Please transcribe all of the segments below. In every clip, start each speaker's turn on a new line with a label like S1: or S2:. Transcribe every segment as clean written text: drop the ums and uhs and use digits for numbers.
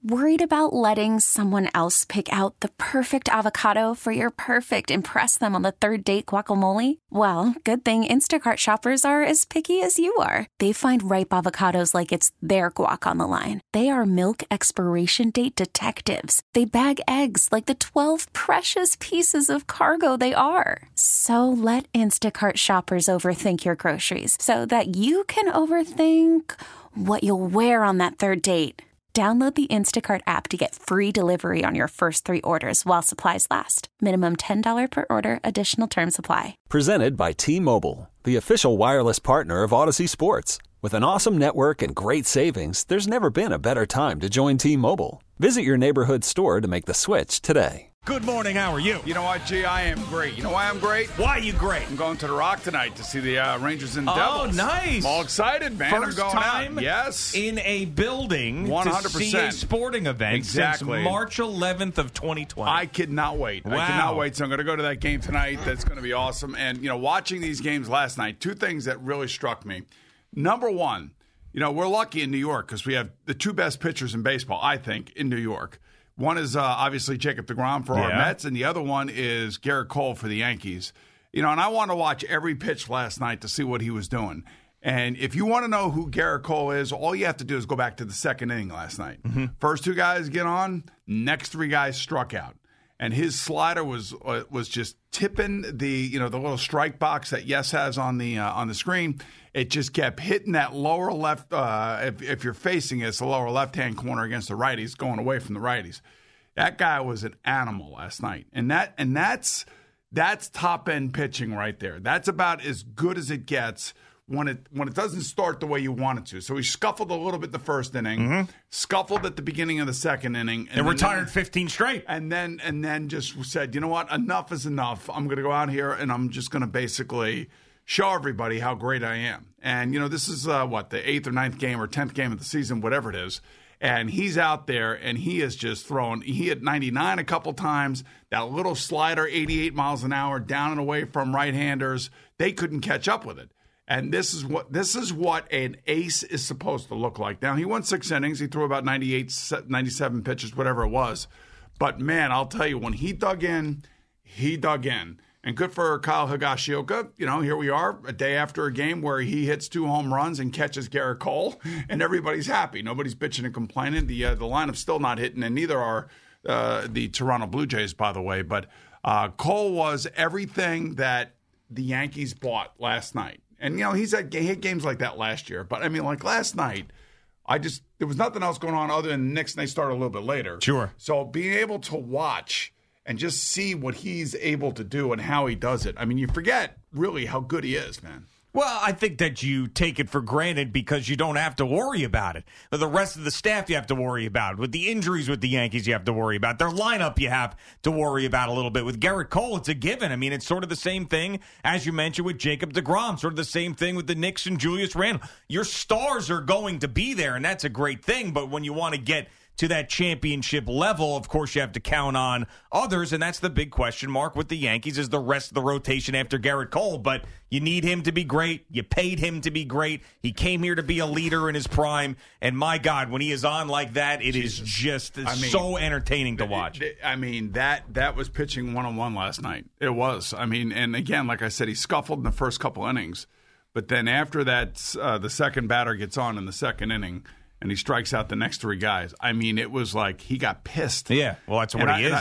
S1: Worried about letting someone else pick out the perfect avocado for your perfect impress them on the third date guacamole? Well, good thing Instacart shoppers are as picky as you are. They find ripe avocados like it's their guac on the line. They are milk expiration date detectives. They bag eggs like the 12 precious pieces of cargo they are. So let Instacart shoppers overthink your groceries so that you can overthink what you'll wear on that third date. Download the Instacart app to get free delivery on your first 3 orders while supplies last. Minimum $10 per order. Additional terms apply.
S2: Presented by T-Mobile, the official wireless partner of Odyssey Sports. With an awesome network and great savings, there's never been a better time to join T-Mobile. Visit your neighborhood store to make the switch today.
S3: Good morning. How are you?
S4: You know what, G? I am great. You know why I'm great?
S3: Why are you great?
S4: I'm going to the Rock tonight to see the Rangers and Devils.
S3: Oh, nice.
S4: I'm all excited, man.
S3: First
S4: I'm going
S3: time
S4: out. Yes.
S3: in a building
S4: 100%.
S3: to see a sporting event
S4: Exactly.
S3: since March 11th of 2020.
S4: I cannot wait.
S3: Wow.
S4: I cannot wait. So I'm going to go to that game tonight. That's going to be awesome. And, watching these games last night, 2 things that really struck me. Number one, we're lucky in New York because we have the 2 best pitchers in baseball, I think, in New York. One is obviously Jacob deGrom for our Mets, and the other one is Gerrit Cole for the Yankees. And I want to watch every pitch last night to see what he was doing. And if you want to know who Gerrit Cole is, all you have to do is go back to the second inning last night. Mm-hmm. First 2 guys get on, next 3 guys struck out. And his slider was just tipping the little strike box that Yes has on the screen. It just kept hitting that lower left. If you're facing it, it's the lower left-hand corner against the righties, going away from the righties. That guy was an animal last night, and that's top-end pitching right there. That's about as good as it gets when it doesn't start the way you want it to. So he scuffled a little bit the first inning, scuffled at the beginning of the second inning,
S3: and retired 15 straight.
S4: And then just said, you know what, enough is enough. I'm going to go out here and I'm just going to basically show everybody how great I am. And, this is, the 8th or 9th game or 10th game of the season, whatever it is. And he's out there, and he is just throwing. He hit 99 a couple times. That little slider, 88 miles an hour, down and away from right-handers. They couldn't catch up with it. And this is what an ace is supposed to look like. Now, he won 6 innings. He threw about 97 pitches, whatever it was. But, man, I'll tell you, when he dug in, he dug in. And good for Kyle Higashioka. Here we are a day after a game where he hits 2 home runs and catches Gerrit Cole, and everybody's happy. Nobody's bitching and complaining. The lineup's still not hitting, and neither are the Toronto Blue Jays, by the way. But Cole was everything that the Yankees bought last night. And, he hit games like that last year. But, like last night, there was nothing else going on other than the Knicks, and they started a little bit later.
S3: Sure.
S4: So being able to watch and just see what he's able to do and how he does it. You forget really how good he is, man.
S3: Well, I think that you take it for granted because you don't have to worry about it. But the rest of the staff you have to worry about. With the injuries with the Yankees you have to worry about. Their lineup you have to worry about a little bit. With Gerrit Cole, it's a given. It's sort of the same thing, as you mentioned, with Jacob deGrom. Sort of the same thing with the Knicks and Julius Randle. Your stars are going to be there, and that's a great thing. But when you want to get to that championship level, of course, you have to count on others, and that's the big question mark with the Yankees is the rest of the rotation after Gerrit Cole. But you need him to be great. You paid him to be great. He came here to be a leader in his prime, and my God, when he is on like that, it is just so entertaining to watch.
S4: That was pitching one-on-one last night. It was. And again, like I said, he scuffled in the first couple innings, but then after that, the second batter gets on in the second inning, and he strikes out the next 3 guys. It was like he got pissed.
S3: Yeah, well, that's what he is.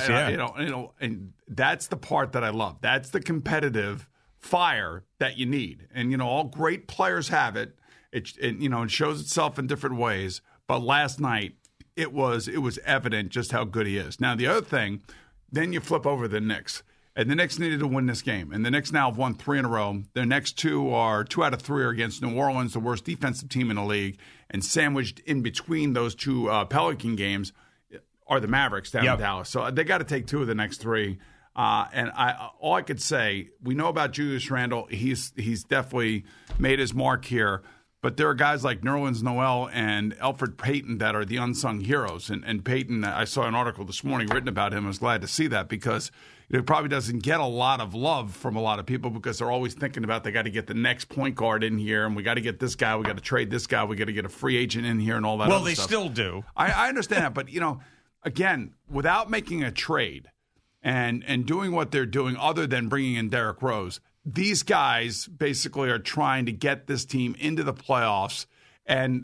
S4: And that's the part that I love. That's the competitive fire that you need. And all great players have it. It shows itself in different ways. But last night, it was evident just how good he is. Now, the other thing, then you flip over the Knicks. And the Knicks needed to win this game. And the Knicks now have won 3 in a row. Their next 2 out of 3 are against New Orleans, the worst defensive team in the league. And sandwiched in between those 2 Pelican games are the Mavericks down in Dallas. So they got to take 2 of the next 3. And all I could say, we know about Julius Randle. He's definitely made his mark here. But there are guys like Nerlens Noel and Elfrid Payton that are the unsung heroes. And Payton, I saw an article this morning written about him. I was glad to see that because it probably doesn't get a lot of love from a lot of people because they're always thinking about they got to get the next point guard in here and we got to get this guy, we got to trade this guy, we got to get a free agent in here and all that other stuff.
S3: Well, they still do.
S4: I understand that. But, again, without making a trade and doing what they're doing other than bringing in Derrick Rose, these guys basically are trying to get this team into the playoffs and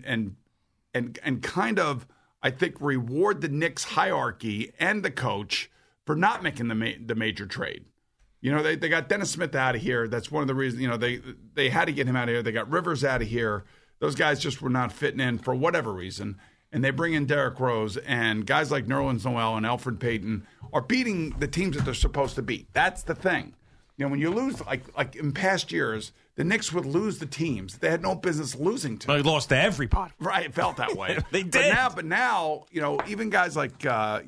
S4: kind of, I think, reward the Knicks hierarchy and the coach for not making the major trade. They got Dennis Smith out of here. That's one of the reasons, they had to get him out of here. They got Rivers out of here. Those guys just were not fitting in for whatever reason. And they bring in Derrick Rose, and guys like Nerlens Noel and Elfrid Payton are beating the teams that they're supposed to beat. That's the thing. When you lose, like in past years, the Knicks would lose the teams they had no business losing to.
S3: They lost to everybody.
S4: Right, it felt that way.
S3: They did.
S4: But now, even guys like,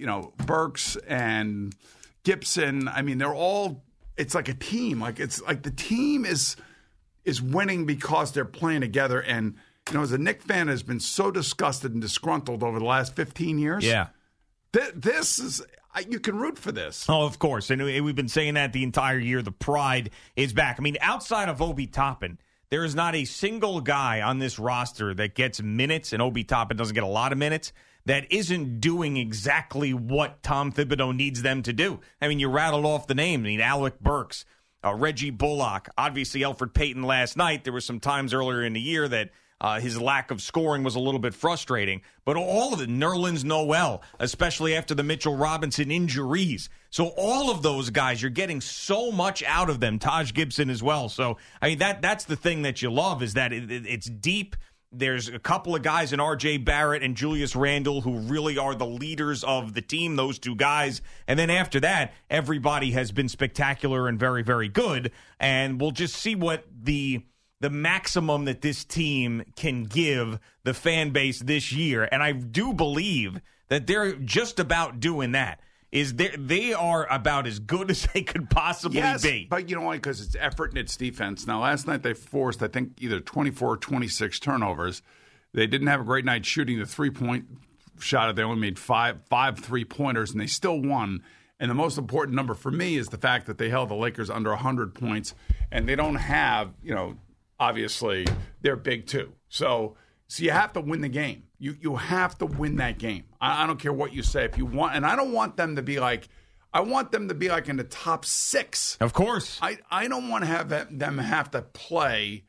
S4: Burks and Gibson, I mean, they're all, it's like a team. It's like the team is winning because they're playing together. And, as a Knicks fan has been so disgusted and disgruntled over the last 15 years.
S3: Yeah.
S4: This is... You can root for this.
S3: Oh, of course. And we've been saying that the entire year. The pride is back. I mean, outside of Obi Toppin, there is not a single guy on this roster that gets minutes, and Obi Toppin doesn't get a lot of minutes, that isn't doing exactly what Tom Thibodeau needs them to do. I mean, you rattled off the names. I mean, Alec Burks, Reggie Bullock, obviously Elfrid Payton last night. There were some times earlier in the year that his lack of scoring was a little bit frustrating. But all of it, Nerlens Noel, especially after the Mitchell Robinson injuries. So all of those guys, you're getting so much out of them. Taj Gibson as well. So, I mean, that's the thing that you love is that it's deep. There's a couple of guys in R.J. Barrett and Julius Randle who really are the leaders of the team, those two guys. And then after that, everybody has been spectacular and very, very good. And we'll just see what the maximum that this team can give the fan base this year. And I do believe that they're just about doing that. They are about as good as they could possibly be.
S4: But you know why? Because it's effort and it's defense. Now, last night they forced, I think, either 24 or 26 turnovers. They didn't have a great night shooting the three-point shot. They only made five three-pointers, and they still won. And the most important number for me is the fact that they held the Lakers under 100 points, and they don't have, obviously, they're big too. So you have to win the game. You have to win that game. I don't care what you say. If you want, and I don't want them to be like, I want them to be like in the top 6.
S3: Of course.
S4: I don't want to have them have to play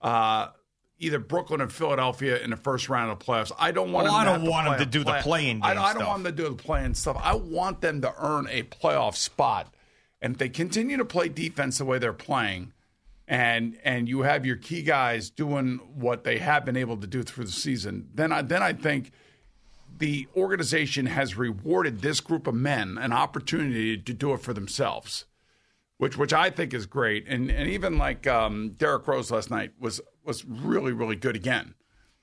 S4: either Brooklyn or Philadelphia in the first round of the playoffs. I don't want them
S3: to do the play-in game
S4: I don't want them to do the play-in stuff. I want them to earn a playoff spot. And if they continue to play defense the way they're playing, and you have your key guys doing what they have been able to do through the season, then I think the organization has rewarded this group of men an opportunity to do it for themselves, which I think is great. And even like Derrick Rose last night was really, really good again.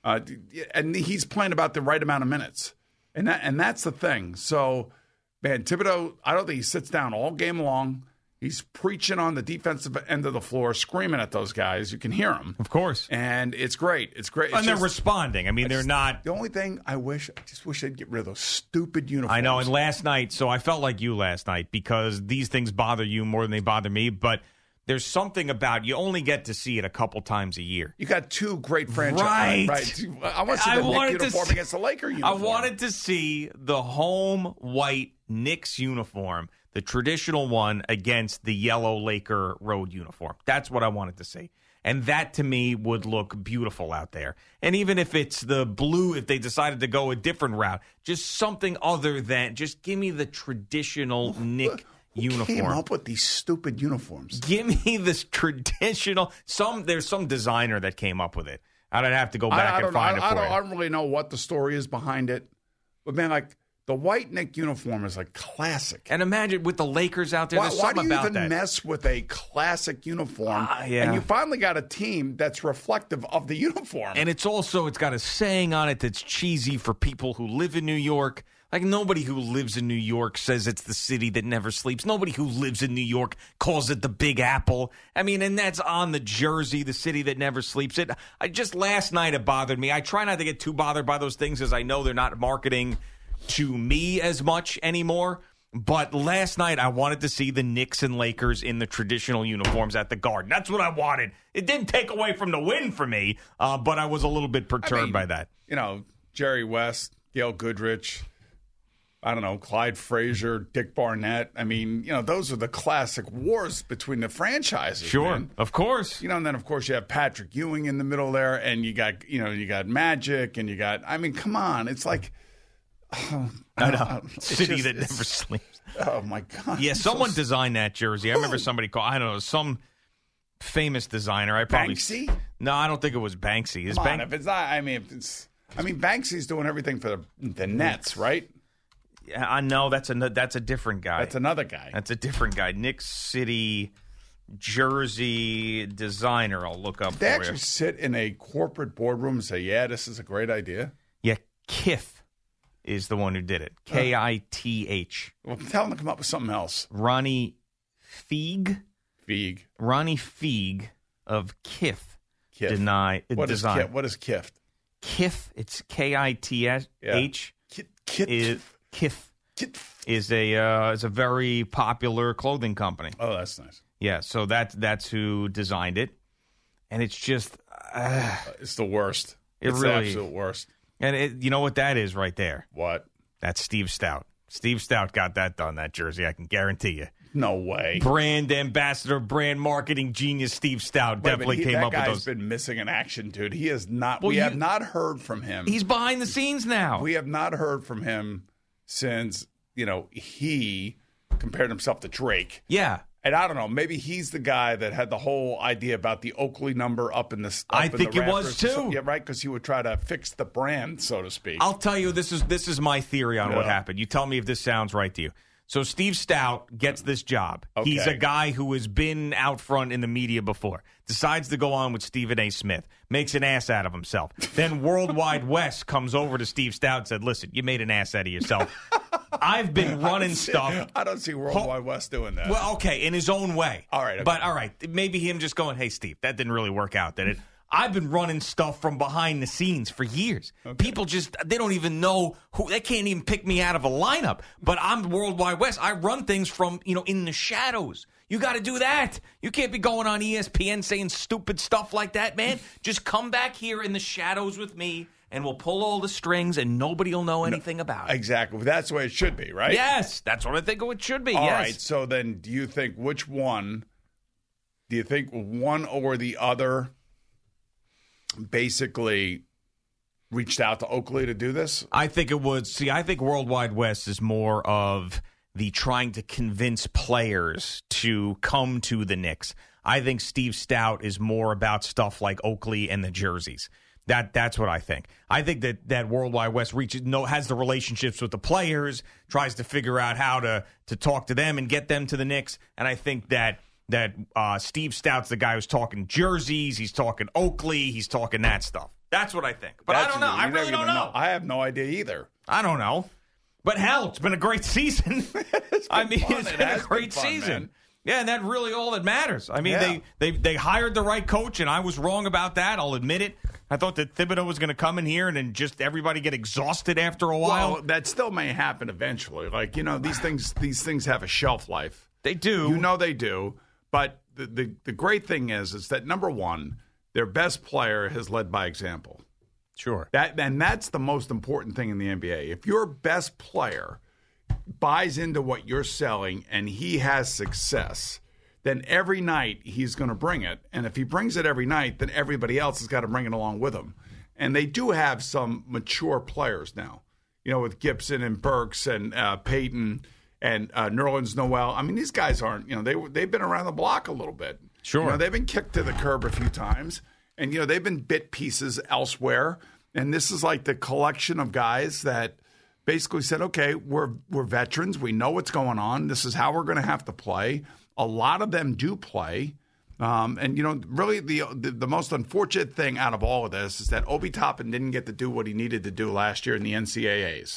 S4: And he's playing about the right amount of minutes. And that's the thing. So, man, Thibodeau, I don't think he sits down all game long. He's preaching on the defensive end of the floor, screaming at those guys. You can hear him.
S3: Of course.
S4: And it's great. It's great.
S3: And they're responding. I mean, they're not.
S4: The only thing I just wish they'd get rid of those stupid uniforms.
S3: I know. And last night, so I felt like you last night because these things bother you more than they bother me. But there's something about you only get to see it a couple times a year.
S4: You got two great franchises. Right. I want to see the Knicks uniform against the Laker uniform.
S3: I wanted to see the home white Knicks uniform, the traditional one, against the yellow Laker road uniform. That's what I wanted to see. And that, to me, would look beautiful out there. And even if it's the blue, if they decided to go a different route, just something other than, just give me the traditional Knick uniform.
S4: Who came up with these stupid uniforms?
S3: Give me this traditional, there's some designer that came up with it. I'd have to go back and find it for you.
S4: I don't really know what the story is behind it. But, man, like, the white Knick uniform is like classic.
S3: And imagine with the Lakers out there, there's something about that.
S4: Why do you even mess with a classic uniform? And you finally got a team that's reflective of the uniform.
S3: And it's got a saying on it that's cheesy for people who live in New York. Like, nobody who lives in New York says it's the city that never sleeps. Nobody who lives in New York calls it the Big Apple. I mean, and that's on the jersey, the city that never sleeps. Just last night it bothered me. I try not to get too bothered by those things, as I know they're not marketing to me as much anymore. But last night I wanted to see the Knicks and Lakers in the traditional uniforms at the Garden. That's what I wanted. It didn't take away from the win for me, but I was a little bit perturbed by that.
S4: You know, Jerry West, Gail Goodrich, I don't know, Clyde Frazier, Dick Barnett. I mean, you know, those are the classic wars between the franchises.
S3: Sure,
S4: man.
S3: of course.
S4: You know, and then of course you have Patrick Ewing in the middle there, and you got Magic, and you got. I mean, come on, it's like.
S3: I know. City that never sleeps.
S4: Oh my God!
S3: Yeah, someone designed that jersey. I remember somebody called. I don't know, some famous designer.
S4: Banksy?
S3: No, I don't think it was Banksy.
S4: Come on, if it's not, Banksy's doing everything for the Nets, right?
S3: Yeah, I know that's a different guy.
S4: That's another guy.
S3: That's a different guy. Knicks City jersey designer. I'll look up.
S4: They actually sit in a corporate boardroom and say, "Yeah, this is a great idea."
S3: Yeah, Kith is the one who did it. Kith.
S4: Well, tell them to come up with something else.
S3: Ronnie Feig. Ronnie Feig of Kith.
S4: What is Kith?
S3: Kith. It's Kith. Kith is a very popular clothing company.
S4: Oh, that's nice.
S3: Yeah, so that's who designed it, and it's just
S4: it's the worst.
S3: It's
S4: the absolute worst.
S3: And you know what that is right there?
S4: What?
S3: That's Steve Stout. Steve Stout got that done, that jersey, I can guarantee you.
S4: No way.
S3: Brand ambassador, brand marketing genius Steve Stout definitely came up with those.
S4: That guy's been missing in action, dude. He is not. Well, we have not heard from him.
S3: He's behind the scenes now.
S4: We have not heard from him since, he compared himself to Drake.
S3: Yeah.
S4: And I don't know, maybe he's the guy that had the whole idea about the Oakley number up in the
S3: I think it was too.
S4: Yeah, right, because he would try to fix the brand, so to speak.
S3: I'll tell you, this is my theory on what happened. You tell me if this sounds right to you. So Steve Stout gets this job. Okay. He's a guy who has been out front in the media before. Decides to go on with Stephen A. Smith. Makes an ass out of himself. Then Worldwide West comes over to Steve Stout and said, "Listen, you made an ass out of yourself. I've been running stuff."
S4: I don't see Worldwide West doing that.
S3: Well, okay, in his own way.
S4: All right. Okay.
S3: But all right, maybe him just going, "Hey, Steve, that didn't really work out, did it?" I've been running stuff from behind the scenes for years. Okay. People they don't even know they can't even pick me out of a lineup. But I'm Worldwide West. I run things from, in the shadows. You got to do that. You can't be going on ESPN saying stupid stuff like that, man. Just come back here in the shadows with me, and we'll pull all the strings, and nobody will know anything about it.
S4: Exactly. That's the way it should be, right?
S3: Yes, that's what I think it should be.
S4: All right. So then do you think one or the other basically reached out to Oakley to do this?
S3: I think it would. See, I think Worldwide West is more of the trying to convince players to come to the Knicks. I think Steve Stout is more about stuff like Oakley and the jerseys. That's what I think. I think that Worldwide West has the relationships with the players, tries to figure out how to talk to them and get them to the Knicks. And I think that Steve Stout's the guy who's talking jerseys, he's talking Oakley, he's talking that stuff. That's what I think. But I don't know. I really don't know.
S4: I have no idea either.
S3: I don't know. But hell, it's been a great season. It's been a great season. Man. Yeah, and that's really all that matters. I mean, they hired the right coach, and I was wrong about that. I'll admit it. I thought that Thibodeau was going to come in here and then just everybody get exhausted after a while.
S4: Well, that still may happen eventually. Like, these things have a shelf life.
S3: They do.
S4: They do. But the great thing is that, number one, their best player has led by example.
S3: Sure.
S4: That's the most important thing in the NBA. If your best player buys into what you're selling and he has success, then every night he's going to bring it. And if he brings it every night, then everybody else has got to bring it along with him. And they do have some mature players now, with Gibson and Burks and Peyton and Nerlens Noel. I mean, these guys aren't, they've been around the block a little bit.
S3: Sure.
S4: They've been kicked to the curb a few times. And, they've been bit pieces elsewhere. And this is like the collection of guys that basically said, okay, we're veterans. We know what's going on. This is how we're going to have to play. A lot of them do play. Really the most unfortunate thing out of all of this is that Obi Toppin didn't get to do what he needed to do last year in the NCAAs.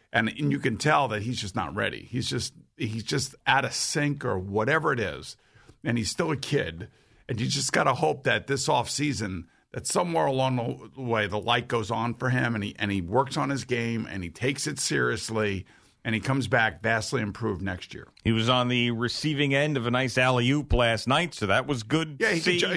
S4: And you can tell that he's just not ready. He's just out of sync or whatever it is. And he's still a kid. And you just got to hope that this offseason, that somewhere along the way, the light goes on for him and he works on his game and he takes it seriously and he comes back vastly improved next year.
S3: He was on the receiving end of a nice alley-oop last night, so that was good.
S4: Yeah,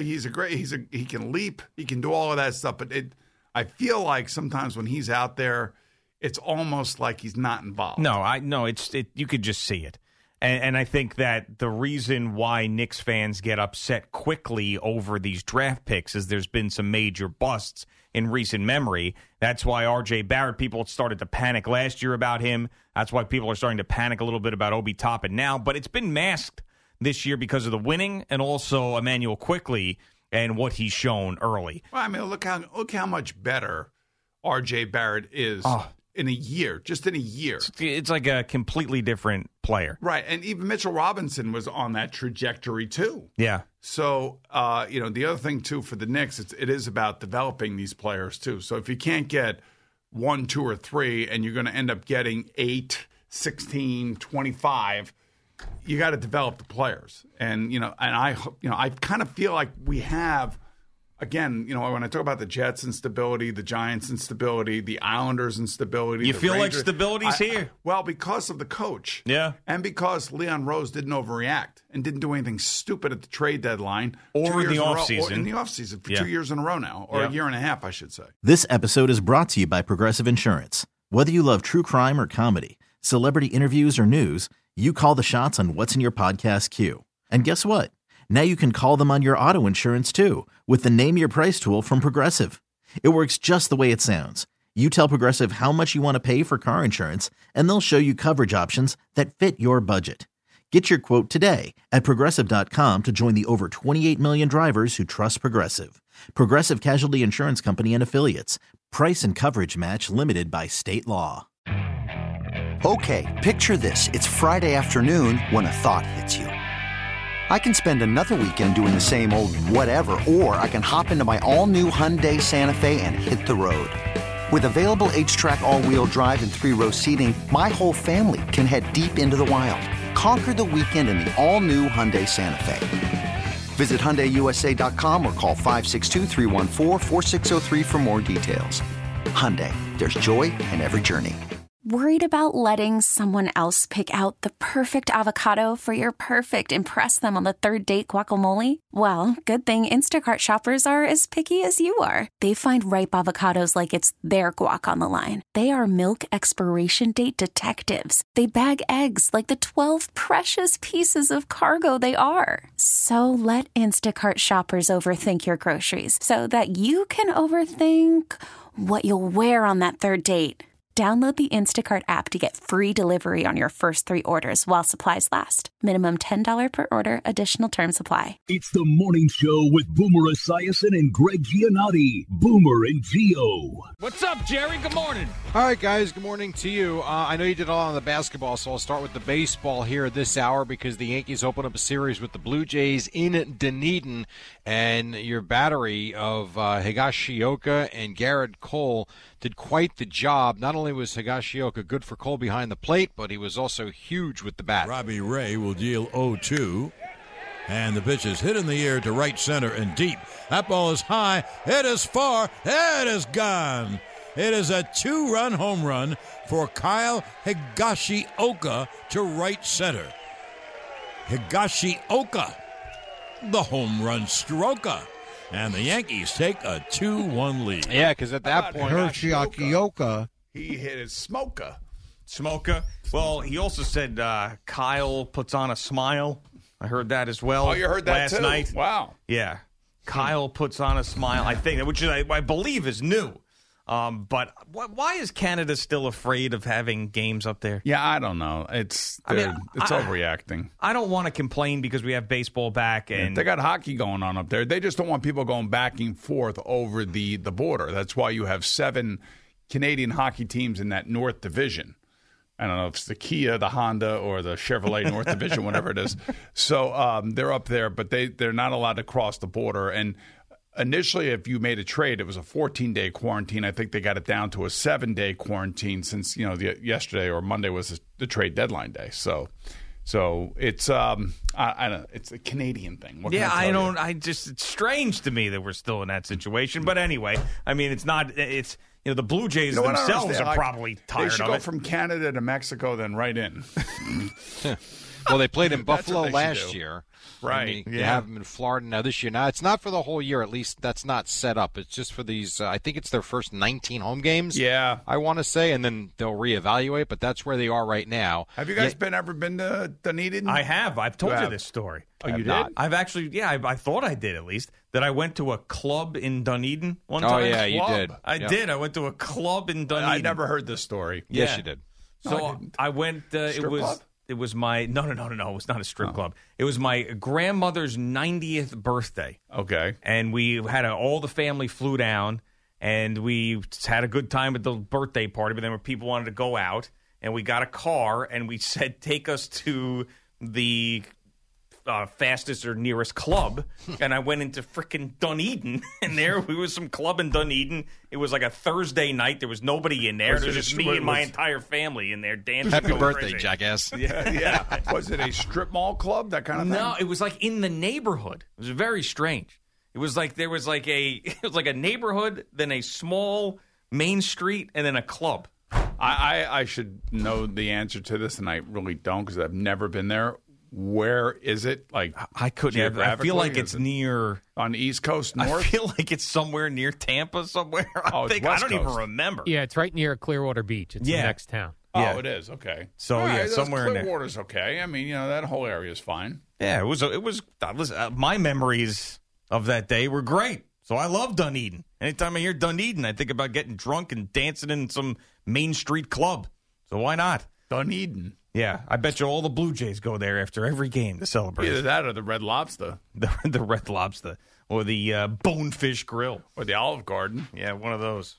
S4: he can leap. He can do all of that stuff. But I feel like sometimes when he's out there, it's almost like he's not involved.
S3: No, you could just see it. And I think that the reason why Knicks fans get upset quickly over these draft picks is there's been some major busts in recent memory. That's why R.J. Barrett, people started to panic last year about him. That's why people are starting to panic a little bit about Obi Toppin now. But it's been masked this year because of the winning and also Emmanuel Quickley and what he's shown early.
S4: Well, I mean, look how much better R.J. Barrett is. In a year, just in a year.
S3: It's like a completely different player.
S4: Right, and even Mitchell Robinson was on that trajectory too.
S3: Yeah.
S4: So, the other thing too for the Knicks, it is about developing these players too. So if you can't get 1, 2, or 3, and you're going to end up getting 8, 16, 25, you got to develop the players. And, I kind of feel like we have. Again, when I talk about the Jets' instability, the Giants' instability, the Islanders' instability.
S3: You feel
S4: Rangers,
S3: like stability's here?
S4: Well, because of the coach.
S3: Yeah.
S4: And because Leon Rose didn't overreact and didn't do anything stupid at the trade deadline.
S3: Or in the offseason.
S4: Or in the offseason for 2 years in a row now. Or a year and a half, I should say.
S5: This episode is brought to you by Progressive Insurance. Whether you love true crime or comedy, celebrity interviews or news, you call the shots on what's in your podcast queue. And guess what? Now you can call them on your auto insurance, too, with the Name Your Price tool from Progressive. It works just the way it sounds. You tell Progressive how much you want to pay for car insurance, and they'll show you coverage options that fit your budget. Get your quote today at Progressive.com to join the over 28 million drivers who trust Progressive. Progressive Casualty Insurance Company and Affiliates. Price and coverage match limited by state law.
S6: Okay, picture this. It's Friday afternoon when a thought hits you. I can spend another weekend doing the same old whatever, or I can hop into my all-new Hyundai Santa Fe and hit the road. With available H-Track all-wheel drive and 3-row seating, my whole family can head deep into the wild. Conquer the weekend in the all-new Hyundai Santa Fe. Visit HyundaiUSA.com or call 562-314-4603 for more details. Hyundai, there's joy in every journey.
S1: Worried about letting someone else pick out the perfect avocado for your perfect impress them on the third date guacamole? Well, good thing Instacart shoppers are as picky as you are. They find ripe avocados like it's their guac on the line. They are milk expiration date detectives. They bag eggs like the 12 precious pieces of cargo they are. So let Instacart shoppers overthink your groceries so that you can overthink what you'll wear on that third date. Download the Instacart app to get free delivery on your first 3 orders while supplies last. Minimum $10 per order. Additional terms apply.
S7: It's the morning show with Boomer Esiason and Greg Giannotti. Boomer and Gio.
S3: What's up, Jerry? Good morning.
S8: All right, guys. Good morning to you. I know you did a lot on the basketball, so I'll start with the baseball here this hour because the Yankees open up a series with the Blue Jays in Dunedin, and your battery of Higashioka and Garrett Cole did quite the job. Not only was Higashioka good for Cole behind the plate, but he was also huge with the bat.
S9: Robbie Ray will deal 0-2. And the pitch is hit in the air to right center and deep. That ball is high. It is far. It is gone. It is a 2-run home run for Kyle Higashioka to right center. Higashioka, the home run stroker. And the Yankees take a 2-1 lead.
S8: Yeah, because at that point,
S4: Higashioka, he hit his smoker.
S3: Well, he also said Kyle puts on a smile. I heard that as well.
S4: Oh, you heard that
S3: last
S4: too?
S3: night?
S4: Wow.
S3: Yeah. Kyle puts on a smile, I think, which I believe is new. But why is Canada still afraid of having games up there?
S4: Yeah, I don't know. It's overreacting.
S3: I don't want to complain because we have baseball back. And
S4: they got hockey going on up there. They just don't want people going back and forth over the border. That's why you have 7 Canadian hockey teams in that North Division. I don't know if it's the Kia, the Honda, or the Chevrolet North Division, whatever it is. So they're up there, but they're not allowed to cross the border. And initially, if you made a trade, it was a 14-day quarantine. I think they got it down to a 7-day quarantine since, yesterday or Monday was the trade deadline day. So it's I don't know, it's a Canadian thing. What can I tell you?
S3: It's strange to me that we're still in that situation. But anyway, I mean, it's the Blue Jays themselves are probably tired of it.
S4: They should go from Canada to Mexico, then right in.
S8: Well, they played in Buffalo last year.
S4: Right.
S8: You have them in Florida now this year. Now, it's not for the whole year. At least that's not set up. It's just for these, I think it's their first 19 home games.
S4: Yeah.
S8: I want to say, and then they'll reevaluate, but that's where they are right now.
S4: Have you guys ever been to Dunedin?
S3: I have. I've told you this story.
S4: Oh, you did?
S8: Not.
S3: I've actually, I thought I did at least, that I went to a club in Dunedin one time.
S8: Oh, yeah, you did.
S3: I did. I went to a club in Dunedin.
S4: I never heard this story.
S8: Yes, you did.
S3: So I went,
S4: club?
S3: It was my no. It was not a strip club. It was my grandmother's 90th birthday.
S4: Okay,
S3: and we had all the family flew down, and we had a good time at the birthday party. But then when people wanted to go out, and we got a car, and we said, "Take us to the fastest or nearest club." And I went into frickin' Dunedin, and there was some club in Dunedin. It was like a Thursday night. There was nobody in there. There was just me and my entire family in there dancing.
S8: Happy birthday,
S3: crazy.
S8: Jackass.
S4: Yeah. Was it a strip mall club, that kind of thing?
S3: No, it was like in the neighborhood. It was very strange. It was like it was like a neighborhood, then a small main street, and then a club.
S4: I should know the answer to this, and I really don't because I've never been there. Where is it? Like
S3: I couldn't. I feel like it's near
S4: on the East Coast, north.
S3: I feel like it's somewhere near Tampa, somewhere. I don't even remember.
S10: Yeah, it's right near Clearwater Beach. It's the next town.
S3: Yeah.
S4: Oh, it is. Okay.
S3: So somewhere in there.
S4: Clearwater's okay. I mean, that whole area is fine.
S3: Yeah, it was. My memories of that day were great. So I love Dunedin. Anytime I hear Dunedin, I think about getting drunk and dancing in some Main Street club. So why not
S4: Dunedin?
S3: Yeah, I bet you all the Blue Jays go there after every game to celebrate.
S4: Either that or the Red Lobster.
S3: The Red Lobster. Or the Bonefish Grill.
S4: Or the Olive Garden.
S3: Yeah, one of those.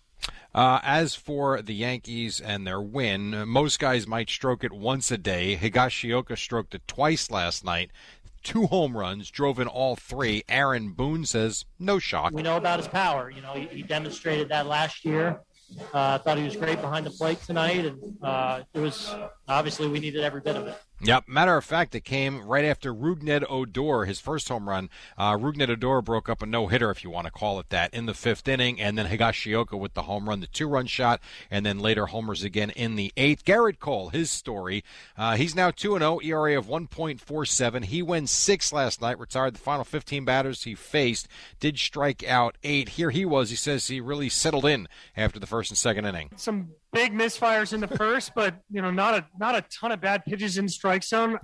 S8: As for the Yankees and their win, most guys might stroke it once a day. Higashioka stroked it twice last night. 2 home runs, drove in all 3. Aaron Boone says, no shock.
S11: We know about his power. He demonstrated that last year. Thought he was great behind the plate tonight, and it was obviously we needed every bit of it.
S8: Yep. Matter of fact, it came right after Rougned Odor, his first home run. Rougned Odor broke up a no-hitter, if you want to call it that, in the 5th inning, and then Higashioka with the home run, the 2-run shot, and then later homers again in the 8th. Garrett Cole, his story. He's now 2-0, ERA of 1.47. He went 6 last night, retired the final 15 batters he faced, did strike out 8. Here he was. He says he really settled in after the 1st and 2nd inning.
S12: Some big misfires in the first, but not a ton of bad pitches in strike zone.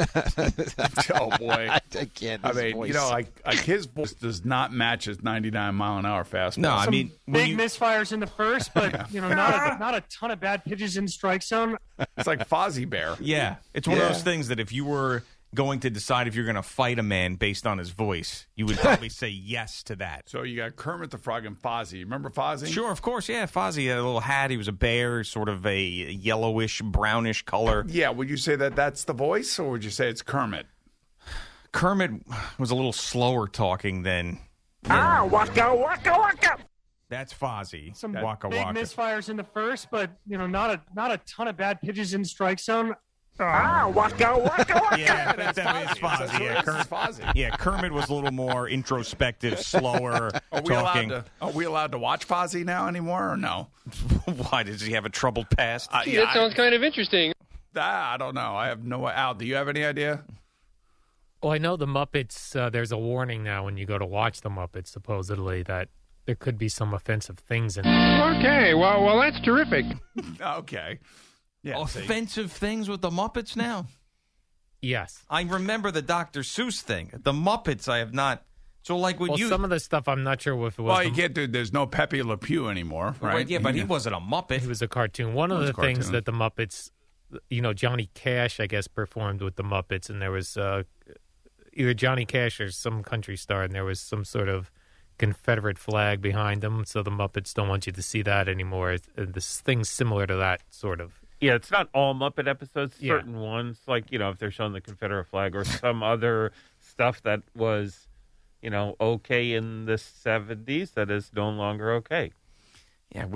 S4: Oh boy,
S8: I can't.
S4: I mean,
S8: voice.
S4: like his voice does not match his 99-mile-an-hour fastball.
S3: No, I mean
S12: big misfires in the first, but not a ton of bad pitches in strike zone.
S4: It's like Fozzie Bear.
S3: Yeah, it's one of those things that if you were going to decide if you're going to fight a man based on his voice, you would probably say yes to that.
S4: So you got Kermit the Frog and Fozzie. Remember Fozzie?
S3: Sure, of course, yeah. Fozzie had a little hat. He was a bear, sort of a yellowish, brownish color.
S4: Yeah, would you say that's the voice, or would you say it's Kermit?
S3: Kermit was a little slower talking than
S12: Waka waka waka.
S3: That's Fozzie.
S12: Some
S3: waka
S12: big
S3: waka.
S12: misfires in the first, but not a ton of bad pitches in strike zone.
S3: Waka waka waka. Yeah, that is
S4: Fozzie.
S3: Fozzie. Yeah, Kermit was a little more introspective, slower talking.
S4: Are we allowed to watch Fozzie now anymore, or no?
S3: Why, does he have a troubled past?
S12: That sounds kind of interesting.
S4: I don't know. I have no. Al, do you have any idea?
S10: Well, I know the Muppets, there's a warning now when you go to watch the Muppets, supposedly, that there could be some offensive things in it.
S12: Okay, well, that's terrific.
S4: Okay. Yeah,
S3: offensive things with the Muppets now?
S10: Yes.
S3: I remember the Dr. Seuss thing. The Muppets, I have not. So, like, when
S10: some of the stuff, I'm not sure if it was.
S4: Well, you can't do. There's no Pepe Le Pew anymore, right?
S3: Yeah, but he wasn't a Muppet.
S10: He was a cartoon. One of the things that the Muppets, Johnny Cash, I guess, performed with the Muppets, and there was either Johnny Cash or some country star, and there was some sort of Confederate flag behind them, so the Muppets don't want you to see that anymore. This thing's similar to that, sort of.
S13: Yeah, it's not all Muppet episodes. Certain ones, like, if they're showing the Confederate flag or some other stuff that was, okay in the 70s that is no longer okay.
S3: Yeah,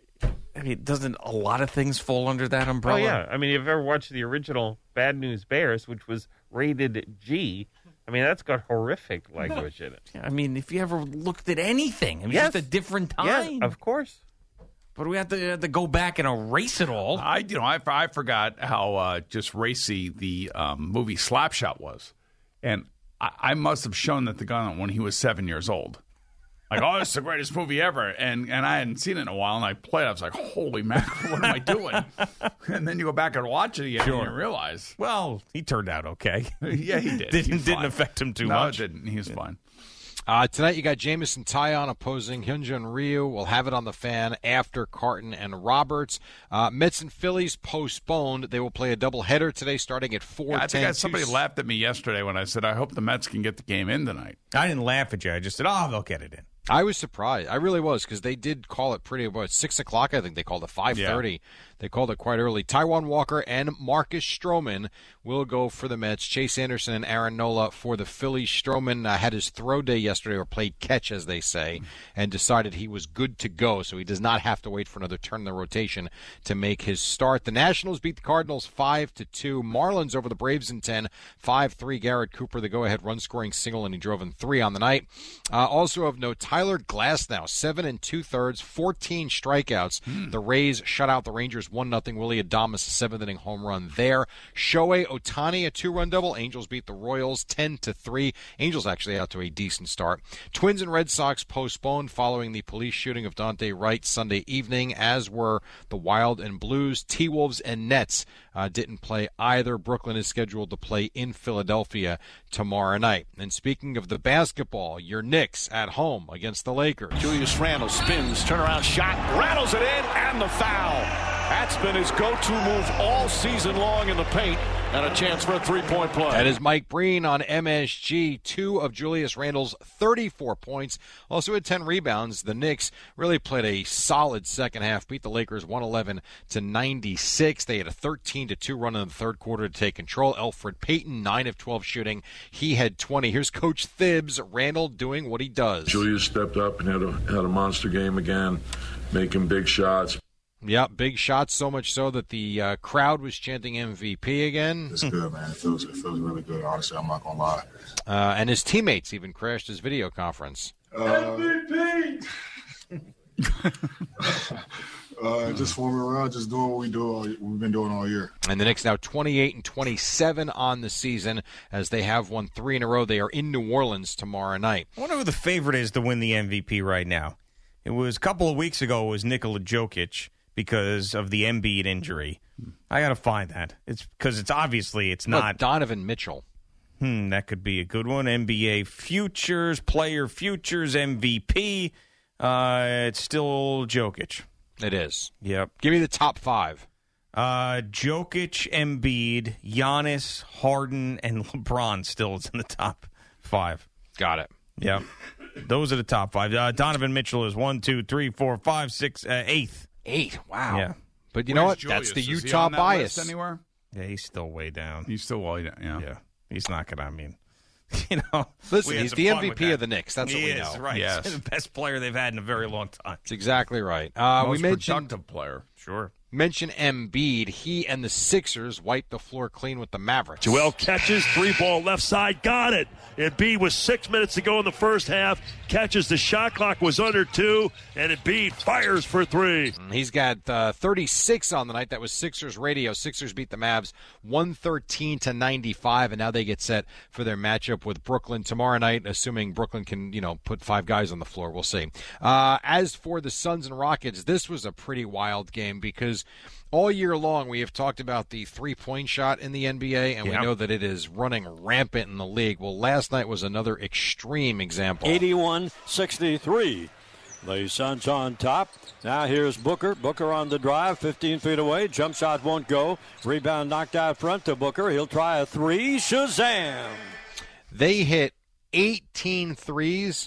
S3: doesn't a lot of things fall under that umbrella?
S13: Oh, yeah. I mean, if you've ever watched the original Bad News Bears, which was rated G, I mean, that's got horrific language in it.
S3: Yeah, I mean, if you ever looked at anything, it's just a different time.
S13: Yes, of course.
S3: But we have to go back and erase it all.
S4: I forgot how just racy the movie Slapshot was. And I must have shown that to Gunn when he was 7 years old. Like, oh, it's the greatest movie ever. And I hadn't seen it in a while, and I played it. I was like, holy mackerel, what am I doing? And then you go back and watch it again, and you realize.
S3: Well, he turned out okay.
S4: Yeah, he did.
S3: Didn't affect him too much.
S4: No, it didn't. He was fine.
S8: Tonight you got Jamison Taillon opposing Hyunjin Ryu. We'll have it on the Fan after Carton and Roberts. Mets and Phillies postponed. They will play a doubleheader today starting at 4:10.
S4: I think somebody laughed at me yesterday when I said, I hope the Mets can get the game in tonight.
S3: I didn't laugh at you. I just said, they'll get it in.
S8: I was surprised. I really was, because they did call it pretty about 6 o'clock. I think they called it 5:30. Yeah. They called it quite early. Taijuan Walker and Marcus Stroman will go for the Mets. Chase Anderson and Aaron Nola for the Phillies. Stroman had his throw day yesterday, or played catch, as they say, and decided he was good to go, so he does not have to wait for another turn in the rotation to make his start. The Nationals beat the Cardinals 5-2. Marlins over the Braves in 10, 5-3. Garrett Cooper, the go-ahead run-scoring single, and he drove in 3 on the night. Also of note, Tyler Glasnow, 7 2/3, 14 strikeouts. The Rays shut out the Rangers 1-0. Willie Adames, 7th-inning home run there. Shohei Ohtani, a 2-run double. Angels beat the Royals 10-3. Angels actually out to a decent start. Twins and Red Sox postponed following the police shooting of Dante Wright Sunday evening, as were the Wild and Blues. T-Wolves and Nets didn't play either. Brooklyn is scheduled to play in Philadelphia tomorrow night. And speaking of the basketball, your Knicks at home against the Lakers.
S14: Julius Randle spins, turnaround shot, rattles it in, and the foul. That's been his go-to move all season long in the paint, and a chance for a three-point play.
S8: That is Mike Breen on MSG. 2 of Julius Randle's 34 points. Also had 10 rebounds. The Knicks really played a solid second half. Beat the Lakers 111-96. They had a 13-2 run in the third quarter to take control. Elfrid Payton, 9 of 12 shooting. He had 20. Here's Coach Thibs. Randle doing what he does.
S15: Julius stepped up and had a monster game again, making big shots.
S8: Yeah, big shots, so much so that the crowd was chanting MVP again.
S16: It's good, man. It feels really good, honestly. I'm not going to lie.
S8: And his teammates even crashed his video conference.
S16: MVP! Just forming around, just doing what we've been doing all year.
S8: And the Knicks now 28-27 on the season, as they have won 3 in a row. They are in New Orleans tomorrow night.
S3: I wonder who the favorite is to win the MVP right now. It was a couple of weeks ago, it was Nikola Jokic, because of the Embiid injury. I got to find that. It's because it's not
S8: Donovan Mitchell.
S3: That could be a good one. NBA futures, player futures, MVP. It's still Jokic.
S8: It is.
S3: Yep.
S8: Give me the top 5.
S3: Jokic, Embiid, Giannis, Harden, and LeBron still is in the top 5.
S8: Got it.
S3: Yep. Those are the top 5. Donovan Mitchell is 1, 2, 3, 4, 5, 6, 8th.
S8: 8. Wow.
S3: Yeah.
S8: But you know what?
S4: Julius?
S8: That's the
S4: Is
S8: Utah
S4: he on that
S8: bias.
S4: list anywhere?
S3: Yeah, he's still way down.
S4: He's still way down. Yeah.
S3: Yeah. He's not going to,
S8: Listen, he's the MVP of the Knicks. That's what we know.
S3: Right.
S4: Yes.
S3: He's the best player they've had in a very long time.
S8: That's exactly right.
S4: Most
S8: we mentioned
S4: productive player.
S3: Sure.
S8: Mention Embiid. He and the Sixers wiped the floor clean with the Mavericks.
S17: Joel catches, 3-ball left side, got it. Embiid was 6 minutes to go in the first half, catches, the shot clock was under 2, and Embiid fires for 3.
S8: He's got 36 on the night. That was Sixers radio. Sixers beat the Mavs 113-95, and now they get set for their matchup with Brooklyn tomorrow night, assuming Brooklyn can, put 5 guys on the floor. We'll see. As for the Suns and Rockets, this was a pretty wild game because all year long we have talked about the three-point shot in the NBA, and we know that it is running rampant in the league. Well, last night was another extreme example.
S18: 81-63. The Suns on top. Now here's Booker. Booker on the drive, 15 feet away. Jump shot won't go. Rebound knocked out front to Booker. He'll try a 3. Shazam!
S8: They hit 18 threes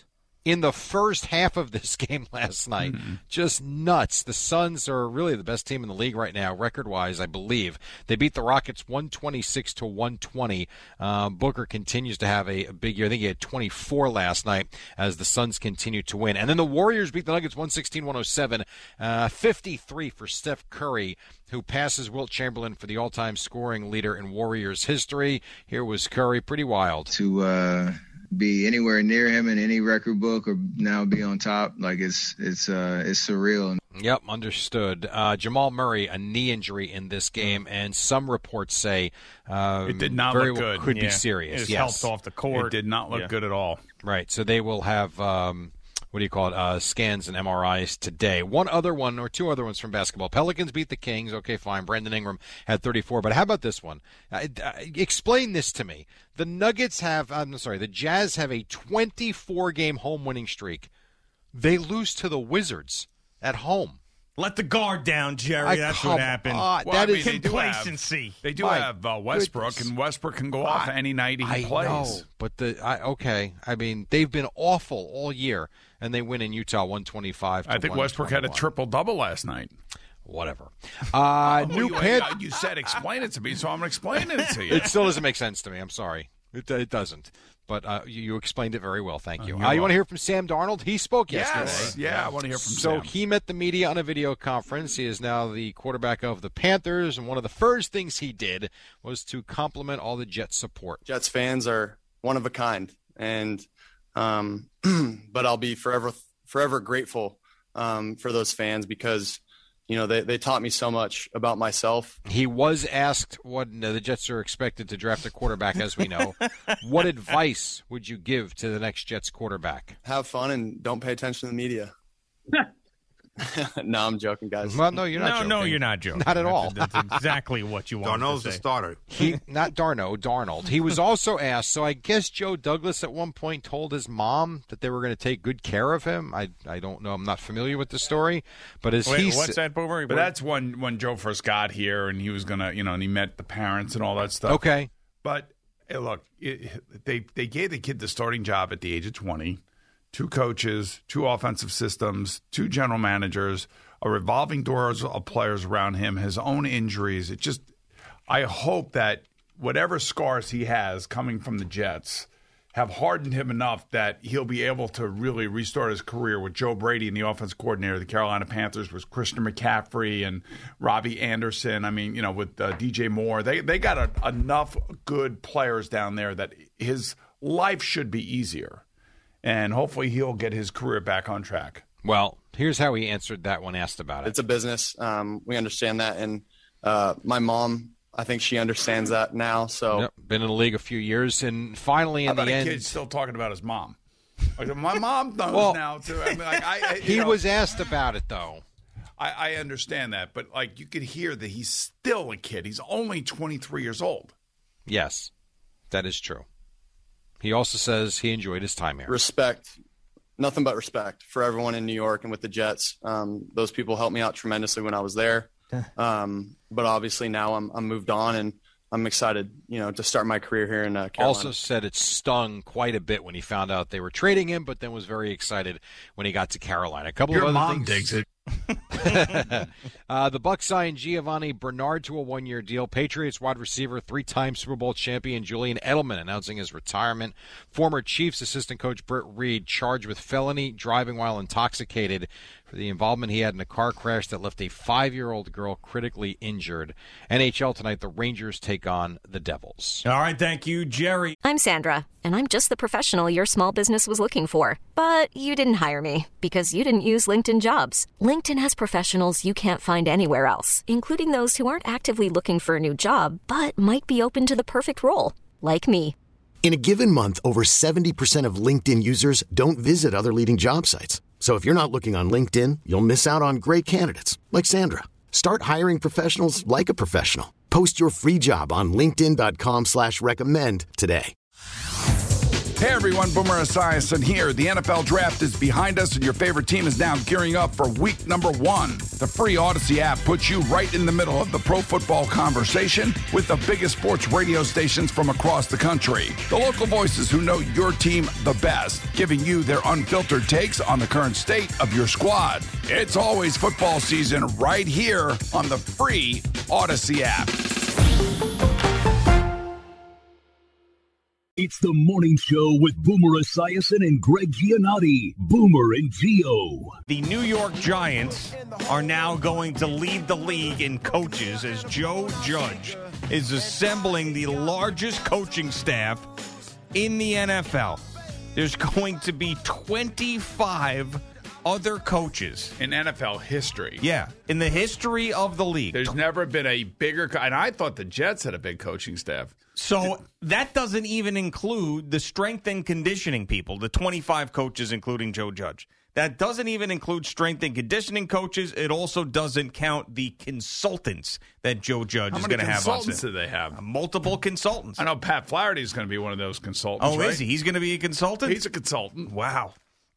S8: in the first half of this game last night. Just nuts. The Suns are really the best team in the league right now, record-wise, I believe. They beat the Rockets 126-120. Booker continues to have a big year. I think he had 24 last night as the Suns continue to win. And then the Warriors beat the Nuggets 116-107. 53 for Steph Curry, who passes Wilt Chamberlain for the all-time scoring leader in Warriors history. Here was Curry, pretty wild.
S19: To be anywhere near him in any record book or now be on top, like it's surreal.
S8: Yep, understood. Jamal Murray, a knee injury in this game, and some reports say
S4: it did not
S8: very
S4: look good.
S8: Could be serious.
S3: It was
S8: yes.
S3: helped off the court.
S4: It did not look good at all.
S8: Right, so they will have scans and MRIs today. One or two other ones from basketball. Pelicans beat the Kings. Okay, fine. Brandon Ingram had 34. But how about this one? Explain this to me. The Jazz have a 24-game home winning streak. They lose to the Wizards at home.
S3: Let the guard down, Jerry. That's what happened.
S8: That is
S3: complacency.
S4: They do have Westbrook, and Westbrook can go off any night he plays.
S8: I know, but I mean, they've been awful all year, and they win in Utah 125.
S4: I think Westbrook had a triple-double last night.
S8: Whatever.
S4: You said explain it to me, so I'm explaining it to you.
S8: It still doesn't make sense to me. I'm sorry. It doesn't. But you explained it very well. Thank you. You want to hear from Sam Darnold? He spoke yesterday.
S4: Yes. Yeah, I want to hear from Sam.
S8: So he met the media on a video conference. He is now the quarterback of the Panthers, and one of the first things he did was to compliment all the Jets support.
S20: Jets fans are one of a kind, and but I'll be forever grateful for those fans because they taught me so much about myself.
S8: He was asked what the Jets are expected to draft a quarterback, as we know. What advice would you give to the next Jets quarterback?
S20: Have fun and don't pay attention to the media. No, I'm joking, guys.
S8: Well, no, you're not joking.
S3: No, you're not joking.
S8: Not at all.
S3: That's exactly what you want
S21: Darnold's
S3: to say.
S21: the starter.
S8: Not Darnold. He was also asked, so I guess Joe Douglas at one point told his mom that they were going to take good care of him. I don't know. I'm not familiar with the story. But
S3: what's that, Boomer?
S4: But that's when Joe first got here and he was going to, and he met the parents and all that stuff.
S8: Okay.
S4: But, hey, look, they gave the kid the starting job at the age of 20. 2 coaches, 2 offensive systems, 2 general managers, a revolving doors of players around him, his own injuries. I hope that whatever scars he has coming from the Jets have hardened him enough that he'll be able to really restart his career with Joe Brady and the offense coordinator of the Carolina Panthers with Christian McCaffrey and Robbie Anderson. I mean, with DJ Moore. They got enough good players down there that his life should be easier. And hopefully he'll get his career back on track.
S8: Well, here's how he answered that when asked about it.
S20: It's a business. We understand that. And my mom, I think she understands that now. So
S8: been in the league a few years. And finally, in the end.
S4: A kid still talking about his mom. My mom knows now, too. I mean,
S8: he was asked about it, though.
S4: I understand that. But, you could hear that he's still a kid. He's only 23 years old.
S8: Yes, that is true. He also says he enjoyed his time here.
S20: Respect, nothing but respect for everyone in New York and with the Jets. Those people helped me out tremendously when I was there. But obviously now I'm moved on and I'm excited, to start my career here in Carolina.
S8: Also said it stung quite a bit when he found out they were trading him, but then was very excited when he got to Carolina.
S4: Your mom digs it.
S8: The Bucs signed Giovanni Bernard to a 1-year deal. Patriots wide receiver, 3-time Super Bowl champion Julian Edelman announcing his retirement. Former Chiefs assistant coach Britt Reed charged with felony driving while intoxicated for the involvement he had in a car crash that left a 5-year-old girl critically injured. NHL tonight, the Rangers take on the Devils.
S3: All right, thank you, Jerry.
S22: I'm Sandra, and I'm just the professional your small business was looking for. But you didn't hire me because you didn't use LinkedIn Jobs. LinkedIn has professionals you can't find anywhere else, including those who aren't actively looking for a new job, but might be open to the perfect role, like me.
S23: In a given month, over 70% of LinkedIn users don't visit other leading job sites. So if you're not looking on LinkedIn, you'll miss out on great candidates like Sandra. Start hiring professionals like a professional. Post your free job on linkedin.com/recommend today.
S4: Hey everyone, Boomer Esiason here. The NFL Draft is behind us and your favorite team is now gearing up for week number 1. The free Odyssey app puts you right in the middle of the pro football conversation with the biggest sports radio stations from across the country. The local voices who know your team the best, giving you their unfiltered takes on the current state of your squad. It's always football season right here on the free Odyssey app.
S7: It's the morning show with Boomer Esiason and Greg Giannotti. Boomer and Gio.
S3: The New York Giants are now going to lead the league in coaches as Joe Judge is assembling the largest coaching staff in the NFL. There's going to be 25 other coaches.
S4: In NFL history.
S3: Yeah, in the history of the league.
S4: There's never been a bigger, and I thought the Jets had a big coaching staff.
S3: So that doesn't even include the strength and conditioning people, the 25 coaches, including Joe Judge. That doesn't even include strength and conditioning coaches. It also doesn't count the consultants that Joe Judge is going to have on.
S4: How many consultants do they have?
S3: Multiple consultants.
S4: I know Pat Flaherty is going to be one of those consultants.
S3: Oh,
S4: right?
S3: Is he? He's going to be a consultant?
S4: He's a consultant.
S3: Wow.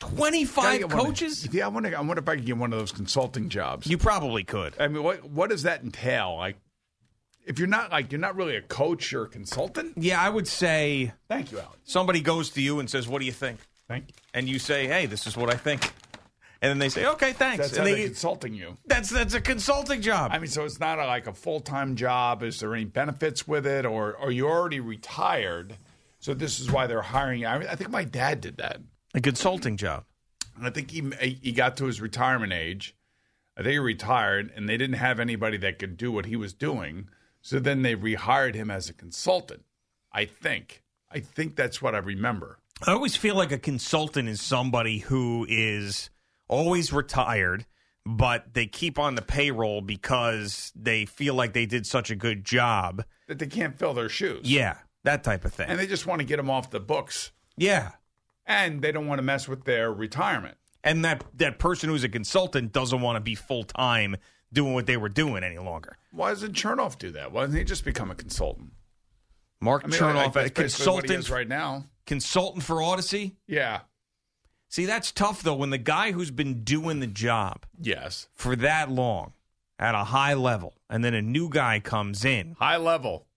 S3: 25 coaches?
S4: I wonder if I could get one of those consulting jobs.
S3: You probably could.
S4: I mean, what does that entail? Like, if you're not really a coach or a consultant?
S3: Yeah, I would say.
S4: Thank you, Alex.
S3: Somebody goes to you and says, "What do you think?"
S4: Thank you.
S3: And you say, "Hey, this is what I think." And then they say, "Okay, thanks."
S4: That's
S3: and
S4: how they're consulting you.
S3: That's a consulting job.
S4: I mean, so it's not like a full-time job. Is there any benefits with it, or you're already retired? So this is why they're hiring you. I think my dad did that.
S3: A consulting job.
S4: And I think he got to his retirement age. I think he retired, and they didn't have anybody that could do what he was doing. So then they rehired him as a consultant, I think. I think that's what I remember.
S3: I always feel like a consultant is somebody who is always retired, but they keep on the payroll because they feel like they did such a good job.
S4: That they can't fill their shoes.
S3: Yeah, that type of thing.
S4: And they just want to get them off the books.
S3: Yeah.
S4: And they don't want to mess with their retirement.
S3: And that person who's a consultant doesn't want to be full-time doing what they were doing any longer.
S4: Why doesn't Chernoff do that? Why doesn't he just become a consultant?
S3: Chernoff,
S4: a consultant
S3: what he
S4: is right now.
S3: Consultant for Odyssey?
S4: Yeah.
S3: See, that's tough, though, when the guy who's been doing the job for that long at a high level, and then a new guy comes in.
S4: High level.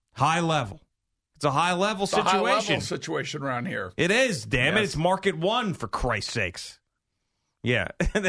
S3: It's a high-level situation.
S4: It's a high-level situation around here.
S3: It is, damn it. It's Market 1, for Christ's sakes. Yeah.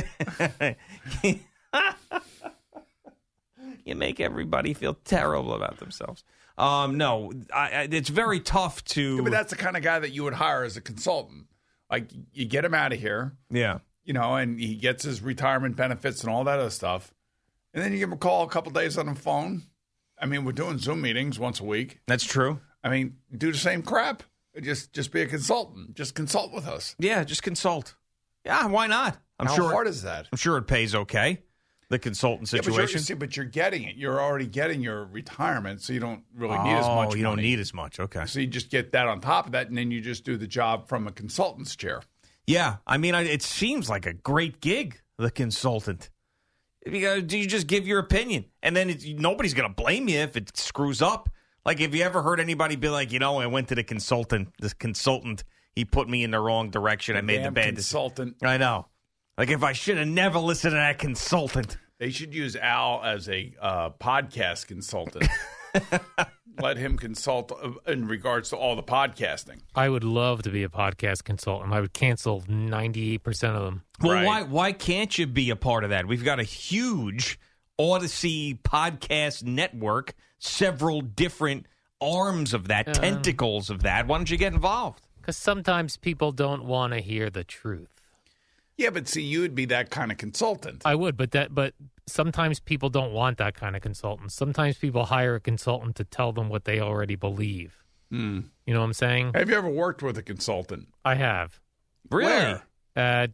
S3: You make everybody feel terrible about themselves. No, it's very tough to...
S4: Yeah, but that's the kind of guy that you would hire as a consultant. Like, you get him out of here.
S3: Yeah.
S4: You know, and he gets his retirement benefits and all that other stuff. And then you give him a call a couple days on the phone. I mean, we're doing Zoom meetings once a week.
S3: That's true.
S4: I mean, do the same crap. Just be a consultant. Just consult with us.
S3: Yeah, just consult. Yeah, why not?
S4: How hard is that?
S3: I'm sure it pays okay, the consultant situation.
S4: Yeah, but you're getting it. You're already getting your retirement, so you don't really need as much money.
S3: You don't need as much. Okay.
S4: So you just get that on top of that, and then you just do the job from a consultant's chair.
S3: Yeah. I mean, it seems like a great gig, the consultant. Do you just give your opinion? And then nobody's going to blame you if it screws up. Like, have you ever heard anybody be like, I went to the consultant, he put me in the wrong direction. I made the bad
S4: consultant.
S3: I know. Like, if I should have never listened to that consultant.
S4: They should use Al as a podcast consultant. Let him consult in regards to all the podcasting.
S10: I would love to be a podcast consultant. I would cancel 98% of them.
S3: Well, why can't you be a part of that? We've got a huge Odyssey podcast network, several different arms of that, tentacles of that. Why don't you get involved?
S10: Because sometimes people don't want to hear the truth.
S4: Yeah, but see, you would be that kind of consultant.
S10: I would, but sometimes people don't want that kind of consultant. Sometimes people hire a consultant to tell them what they already believe.
S4: Mm.
S10: You know what I'm saying?
S4: Have you ever worked with a consultant?
S10: I have.
S3: Really?
S10: Where? At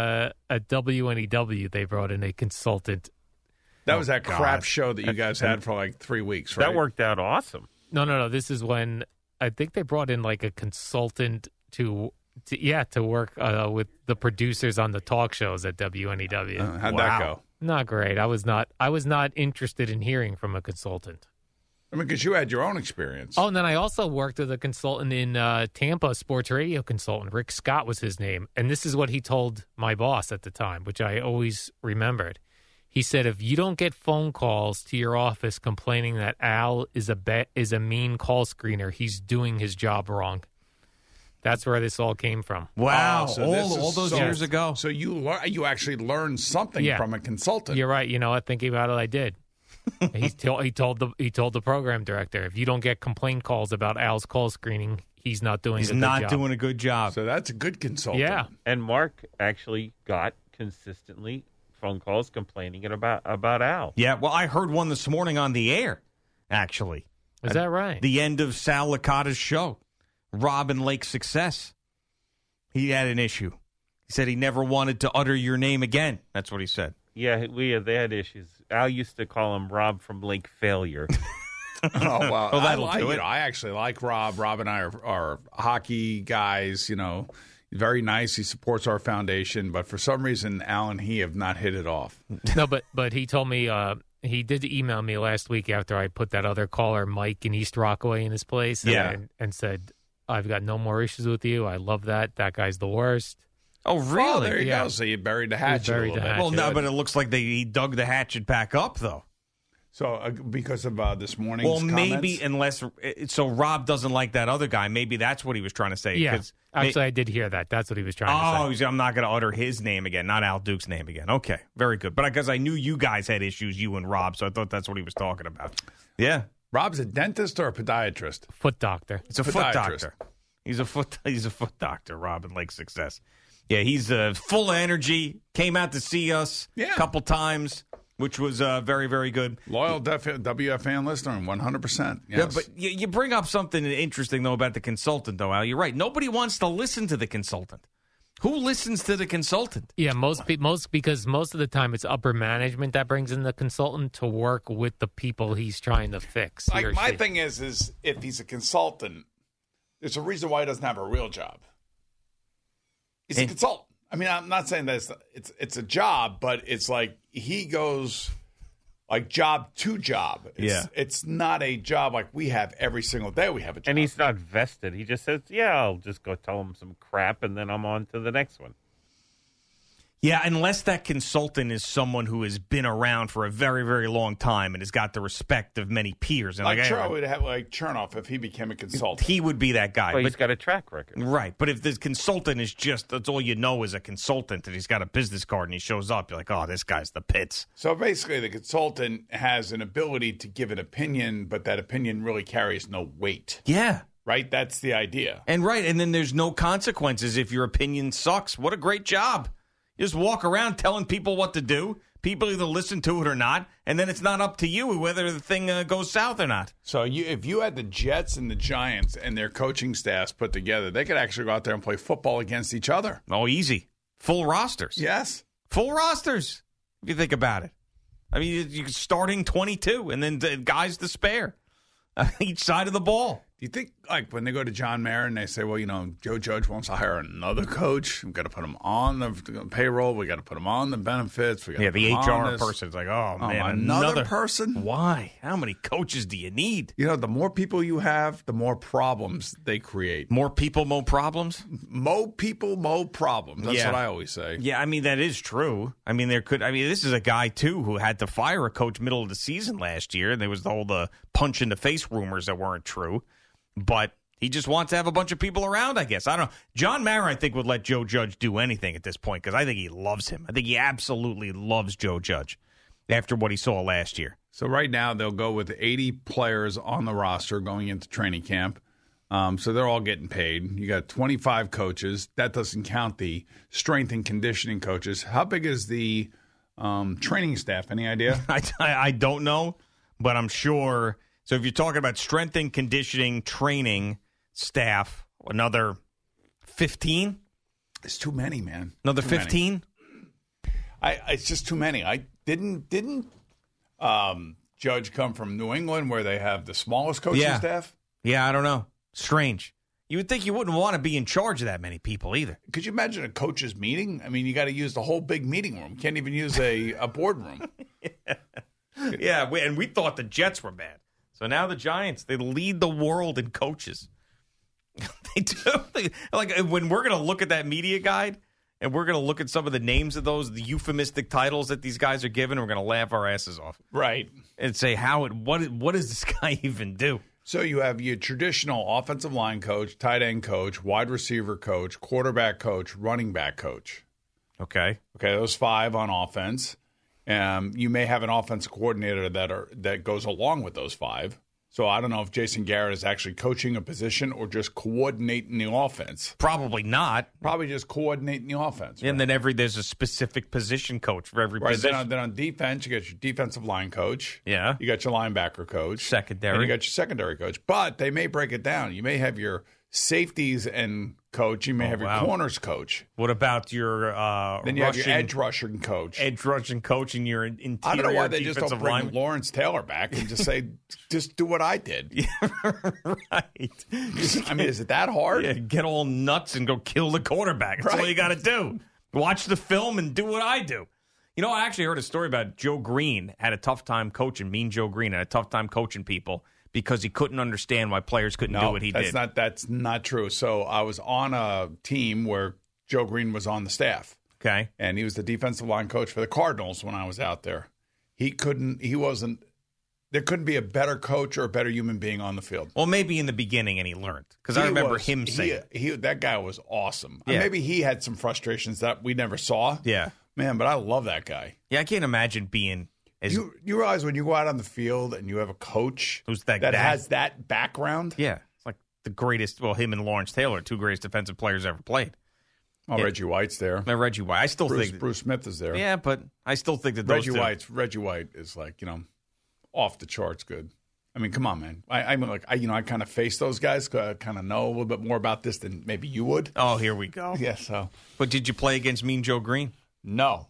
S10: WNEW, they brought in a consultant.
S4: That was that crap show that you guys had for like 3 weeks, right?
S13: That worked out awesome.
S10: No. This is when I think they brought in like a consultant to work with the producers on the talk shows at WNEW.
S4: How'd that go?
S10: Not great. I was not interested in hearing from a consultant.
S4: I mean, because you had your own experience.
S10: Oh, and then I also worked with a consultant in Tampa, a sports radio consultant. Rick Scott was his name. And this is what he told my boss at the time, which I always remembered. He said, if you don't get phone calls to your office complaining that Al is a mean call screener, he's doing his job wrong. That's where this all came from.
S3: Wow,
S4: so
S3: all those years ago.
S4: So you actually learned something from a consultant.
S10: You're right. You know what? Thinking about it, I did. He told the program director, if you don't get complaint calls about Al's call screening, he's not doing
S3: a good job.
S4: So that's a good consultant.
S10: Yeah.
S13: And Mark actually got consistently phone calls complaining about Al.
S3: Yeah, well, I heard one this morning on the air, actually.
S10: Is that right?
S3: The end of Sal Licata's show, Rob and Lake Success. He had an issue. He said he never wanted to utter your name again. That's what he said.
S13: Yeah, they had issues. Al used to call him Rob from Lake Failure.
S4: Oh, wow.
S3: Well, that'll do it.
S4: I actually like Rob. Rob and I are hockey guys, very nice. He supports our foundation. But for some reason, Al and he have not hit it off.
S10: No, but he told me he did email me last week after I put that other caller, Mike, in East Rockaway in his place. And said, I've got no more issues with you. I love that. That guy's the worst.
S3: Oh, really?
S4: Oh, there you go. So you buried the hatchet a little bit.
S3: Well, no, but it looks like he dug the hatchet back up, though.
S4: So because of this morning's comments?
S3: Maybe so Rob doesn't like that other guy. Maybe that's what he was trying to say.
S10: Yeah, actually, I did hear that. That's what he was trying to say.
S3: Oh, I'm not going to utter his name again, not Al Duke's name again. Okay, very good. But because I knew you guys had issues, you and Rob, so I thought that's what he was talking about. Yeah.
S4: Rob's a dentist or a podiatrist?
S10: Foot doctor.
S3: It's a foot doctor. He's a foot doctor, Rob in Lake Success. Yeah, he's full of energy. Came out to see us a couple times, which was very, very good.
S4: Loyal WFAN listener, 100%. Yes.
S3: Yeah, but you bring up something interesting, though, about the consultant, though, Al. You're right. Nobody wants to listen to the consultant. Who listens to the consultant?
S10: Yeah, because most of the time it's upper management that brings in the consultant to work with the people he's trying to fix.
S4: Like my thing is if he's a consultant, there's a reason why he doesn't have a real job. He's a consultant. I mean, I'm not saying that it's a job, but it's like he goes like job to job. It's not a job like we have every single day. We have a job.
S13: And he's not vested. He just says, I'll just go tell him some crap, and then I'm on to the next one.
S3: Yeah, unless that consultant is someone who has been around for a very, very long time and has got the respect of many peers. And
S4: would have Chernoff if he became a consultant.
S3: He would be that guy.
S13: Well, he's got a track record.
S3: Right. But if the consultant is that's all you know is a consultant, and he's got a business card and he shows up, you're like, oh, this guy's the pits.
S4: So basically the consultant has an ability to give an opinion, but that opinion really carries no weight.
S3: Yeah.
S4: Right? That's the idea.
S3: And then there's no consequences if your opinion sucks. What a great job. You just walk around telling people what to do. People either listen to it or not, and then it's not up to you whether the thing goes south or not.
S4: So if you had the Jets and the Giants and their coaching staffs put together, they could actually go out there and play football against each other.
S3: Oh, easy. Full rosters.
S4: Yes.
S3: Full rosters, if you think about it. I mean, you're starting 22, and then guys to spare each side of the ball.
S4: Do you think, like, when they go to John Marin, they say, well, Joe Judge wants to hire another coach. We've got to put him on the payroll. We got to put him on the benefits. The
S3: HR person's like, oh, man,
S4: another person?
S3: Why? How many coaches do you need?
S4: The more people you have, the more problems they create.
S3: More people, more problems?
S4: More people, more problems. That's what I always say.
S3: Yeah, I mean, that is true. I mean, this is a guy, too, who had to fire a coach middle of the season last year. And there was the punch in the face rumors that weren't true. But he just wants to have a bunch of people around, I guess. I don't know. John Mara, I think, would let Joe Judge do anything at this point because I think he loves him. I think he absolutely loves Joe Judge after what he saw last year.
S4: So right now they'll go with 80 players on the roster going into training camp. So they're all getting paid. You got 25 coaches. That doesn't count the strength and conditioning coaches. How big is the training staff? Any idea?
S3: I don't know, but I'm sure. So if you're talking about strength and conditioning training staff, another 15?
S4: It's too many, man.
S3: Another 15?
S4: It's just too many. I didn't Judge come from New England where they have the smallest coaching staff?
S3: Yeah, I don't know. Strange. You would think you wouldn't want to be in charge of that many people either.
S4: Could you imagine a coach's meeting? I mean, you got to use the whole big meeting room. Can't even use a boardroom.
S3: Yeah, and we thought the Jets were bad. So now the Giants, they lead the world in coaches. They do. Like, when we're going to look at that media guide and we're going to look at some of the names of those, the euphemistic titles that these guys are given, we're going to laugh our asses off.
S4: Right.
S3: And say, what does this guy even do?
S4: So you have your traditional offensive line coach, tight end coach, wide receiver coach, quarterback coach, running back coach.
S3: Okay,
S4: those 5 on offense. You may have an offensive coordinator that goes along with those 5. So I don't know if Jason Garrett is actually coaching a position or just coordinating the offense.
S3: Probably not.
S4: Probably just coordinating the offense. Right?
S3: And then there's a specific position coach for every position.
S4: Then on defense, you got your defensive line coach.
S3: Yeah.
S4: You got your linebacker coach.
S3: Secondary.
S4: And you got your secondary coach. But they may break it down. You may have your safeties and coach. You may have your corners coach.
S3: What about your
S4: then you have your edge rushing coach.
S3: Edge rushing coach and your interior defensive line.
S4: I don't know why they just don't bring Lawrence Taylor back and just say, just do what I did.
S3: Yeah, right.
S4: I mean, is it that hard?
S3: Yeah, get all nuts and go kill the quarterback. That's all you got to do. Watch the film and do what I do. You know, I actually heard a story about Joe Green had a tough time coaching. Mean Joe Green had a tough time coaching people because he couldn't understand why players couldn't do what he did.
S4: That's not true. So I was on a team where Joe Green was on the staff.
S3: Okay.
S4: And he was the defensive line coach for the Cardinals when I was out there. There couldn't be a better coach or a better human being on the field.
S3: Well, maybe in the beginning, and he learned. Because I remember him saying
S4: that guy was awesome.
S3: Yeah.
S4: Maybe he had some frustrations that we never saw.
S3: Yeah.
S4: Man, but I love that guy.
S3: Yeah, I can't imagine being...
S4: You realize when you go out on the field and you have a coach
S3: who's
S4: that has that background?
S3: Yeah. It's like the greatest, him and Lawrence Taylor, 2 greatest defensive players ever played.
S4: Oh, yeah. Reggie White's there.
S3: Reggie White. I still think
S4: Bruce Smith is there.
S3: Yeah, but I still think that those
S4: Reggie White is like, off the charts good. I mean, come on, man. I kind of face those guys. I kind of know a little bit more about this than maybe you would.
S3: Oh, here we go.
S4: Yeah, so.
S3: But did you play against Mean Joe Green?
S4: No.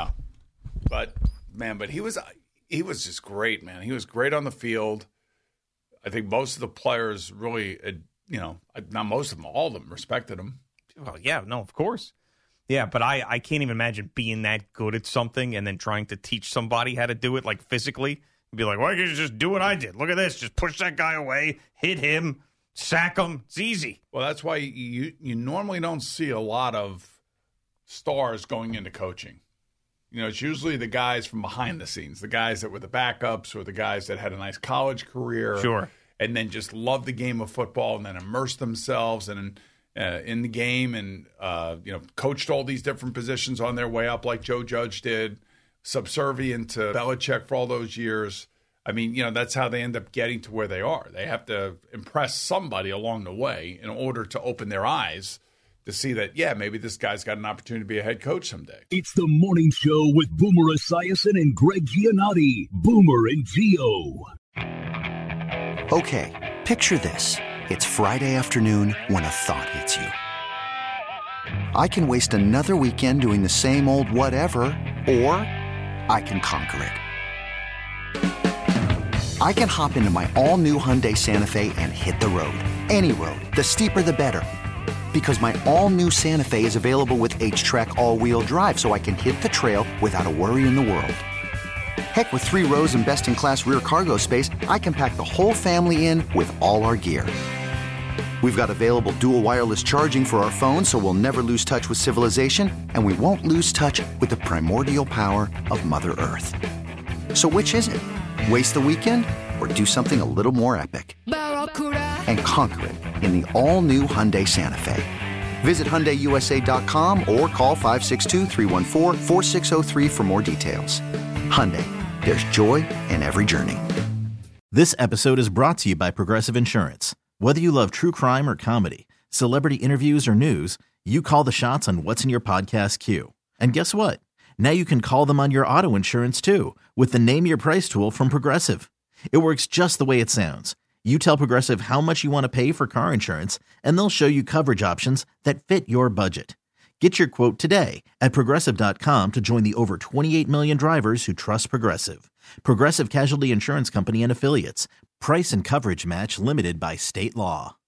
S4: But he was just great, man. He was great on the field. I think most of the players really, not most of them, all of them respected him.
S3: Well, yeah, no, of course. Yeah, but I can't even imagine being that good at something and then trying to teach somebody how to do it, like physically. Be like, why can't you just do what I did? Look at this. Just push that guy away, hit him, sack him. It's easy.
S4: Well, that's why you normally don't see a lot of stars going into coaching. It's usually the guys from behind the scenes, the guys that were the backups or the guys that had a nice college career.
S3: Sure.
S4: And then just love the game of football and then immerse themselves in the game and, coached all these different positions on their way up like Joe Judge did, subservient to Belichick for all those years. I mean, that's how they end up getting to where they are. They have to impress somebody along the way in order to open their eyes to see that, maybe this guy's got an opportunity to be a head coach someday.
S7: It's the morning show with Boomer Esiason and Greg Giannotti. Boomer and Gio.
S6: Okay, picture this. It's Friday afternoon when a thought hits you. I can waste another weekend doing the same old whatever, or I can conquer it. I can hop into my all-new Hyundai Santa Fe and hit the road. Any road. The steeper, the better. Because my all-new Santa Fe is available with H-Track all-wheel drive, so I can hit the trail without a worry in the world. Heck, with 3 rows and best-in-class rear cargo space, I can pack the whole family in with all our gear. We've got available dual wireless charging for our phones, so we'll never lose touch with civilization, and we won't lose touch with the primordial power of Mother Earth. So which is it? Waste the weekend or do something a little more epic? And conquer it in the all-new Hyundai Santa Fe. Visit HyundaiUSA.com or call 562-314-4603 for more details. Hyundai, there's joy in every journey.
S2: This episode is brought to you by Progressive Insurance. Whether you love true crime or comedy, celebrity interviews or news, you call the shots on what's in your podcast queue. And guess what? Now you can call them on your auto insurance too with the Name Your Price tool from Progressive. It works just the way it sounds. You tell Progressive how much you want to pay for car insurance, and they'll show you coverage options that fit your budget. Get your quote today at Progressive.com to join the over 28 million drivers who trust Progressive. Progressive Casualty Insurance Company and Affiliates. Price and coverage match limited by state law.